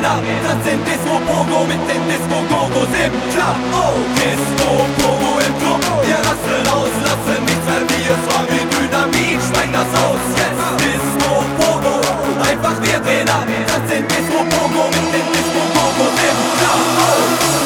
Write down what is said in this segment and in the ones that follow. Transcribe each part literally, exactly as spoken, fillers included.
drehen ab. Das sind Disco Pogo mit den Disco Gogos im Club. Oh, Disco Pogo im Club. Wir rasseln aus, lassen nichts mehr wie es war wie Dynamit. Spreng das aus, yes. Disco Pogo, einfach wir drehen ab. Das sind Disco Pogo mit den Disco Gogos im Club. Oh.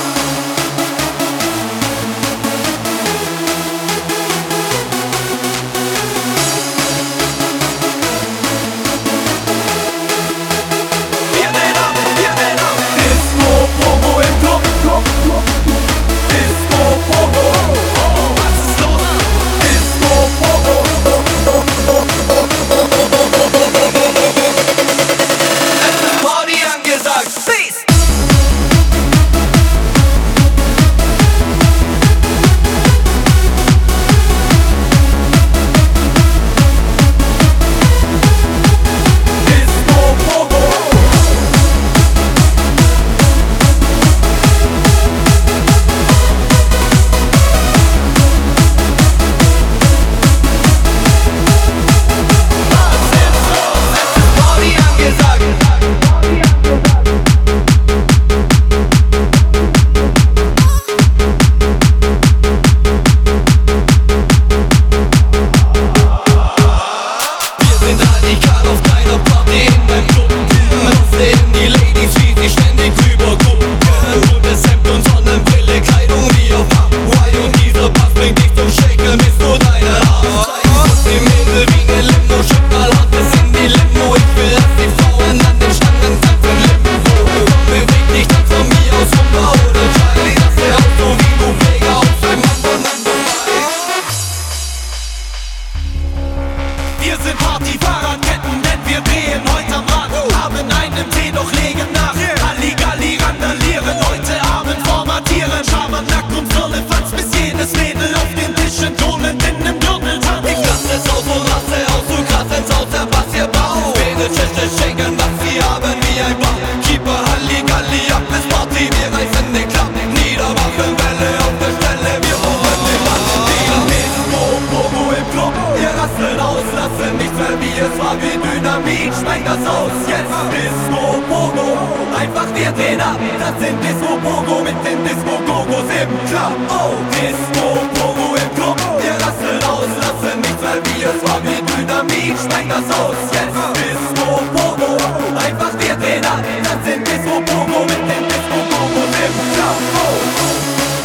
Wir sind Party-Fahrradketten, denn wir drehen heute am Rad. Haben einen Tee, doch legen nach. Halligalli randalieren, heute Abend formatieren. Schaman, Nack und Firlefanz, bis jedes Mädel auf den Tischen tonend in nem Gürtel tanzt. Ich lass es aus und lasse aus, du krass ins Haus, der Bass ihr Bau. Bene, Tische, schenken, was sie haben wie ein Bach. Keeper, Halligalli, ab bis Party, wir reißen den Klapp. Niedermachen Welle auf der Stelle, wir holen den Mann. Disco, Pogo im Club, wir rasseln aus, lassen nichts mehr wie es war wie Dynamit. Spreng das aus, yes. Disco, Pogo, einfach wir drehen ab. Das sind Disco, Pogo mit den Disco Gogos im Club. Oh, Disco, Pogo im Club, wir rasseln aus, lassen nichts mehr wie es war wie Dynamit. Spreng das aus, yes. Disco, Pogo, einfach wir drehen ab. Das sind Disco, Pogo mit den Disco Gogos im Club. Oh.